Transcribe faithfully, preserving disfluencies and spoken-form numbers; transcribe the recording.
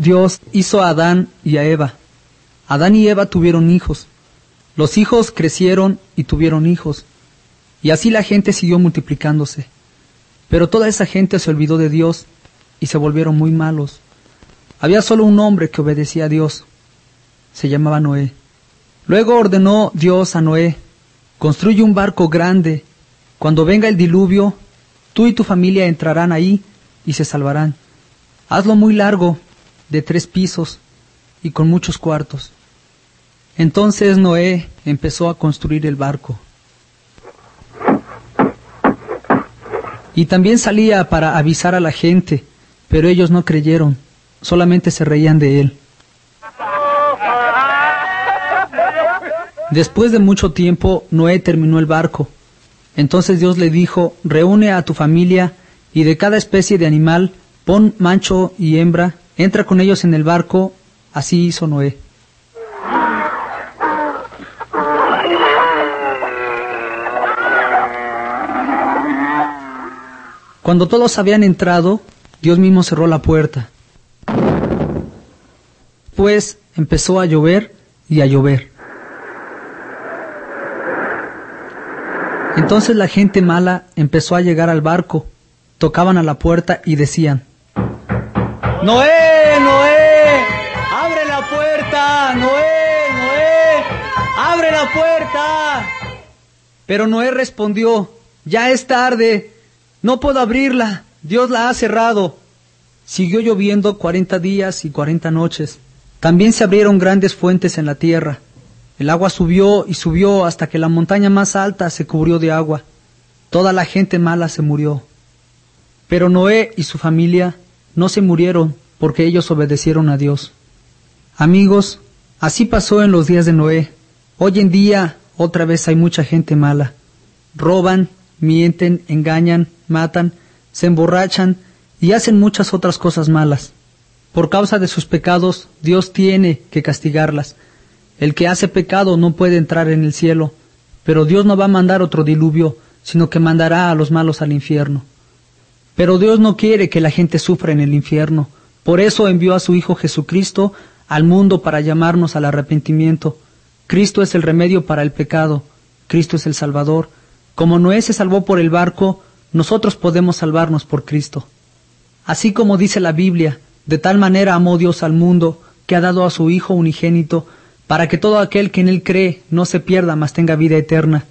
Dios hizo a Adán y a Eva. Adán y Eva tuvieron hijos. Los hijos crecieron y tuvieron hijos. Y así la gente siguió multiplicándose. Pero toda esa gente se olvidó de Dios y se volvieron muy malos. Había solo un hombre que obedecía a Dios. Se llamaba Noé. Luego ordenó Dios a Noé: construye un barco grande. Cuando venga el diluvio, tú y tu familia entrarán ahí y se salvarán. Hazlo muy largo, de tres pisos y con muchos cuartos. Entonces Noé empezó a construir el barco. Y también salía para avisar a la gente, pero ellos no creyeron, solamente se reían de él. Después de mucho tiempo, Noé terminó el barco. Entonces Dios le dijo: reúne a tu familia y de cada especie de animal pon macho y hembra, entra con ellos en el barco. Así hizo Noé. Cuando todos habían entrado, Dios mismo cerró la puerta. Pues empezó a llover y a llover. Entonces la gente mala empezó a llegar al barco, tocaban a la puerta y decían: ¡Noé, Noé! ¡Abre la puerta! ¡Noé, Noé! ¡Abre la puerta! Pero Noé respondió: ya es tarde, no puedo abrirla, Dios la ha cerrado. Siguió lloviendo cuarenta días y cuarenta noches. También se abrieron grandes fuentes en la tierra. El agua subió y subió hasta que la montaña más alta se cubrió de agua. Toda la gente mala se murió. Pero Noé y su familia no se murieron porque ellos obedecieron a Dios. Amigos, así pasó en los días de Noé. Hoy en día otra vez hay mucha gente mala. Roban, mienten, engañan, matan, se emborrachan y hacen muchas otras cosas malas. Por causa de sus pecados, Dios tiene que castigarlas. El que hace pecado no puede entrar en el cielo, pero Dios no va a mandar otro diluvio, sino que mandará a los malos al infierno. Pero Dios no quiere que la gente sufra en el infierno. Por eso envió a su Hijo Jesucristo al mundo para llamarnos al arrepentimiento. Cristo es el remedio para el pecado. Cristo es el Salvador. Como Noé se salvó por el barco, nosotros podemos salvarnos por Cristo. Así como dice la Biblia, de tal manera amó Dios al mundo, que ha dado a su Hijo unigénito, para que todo aquel que en él cree no se pierda, mas tenga vida eterna.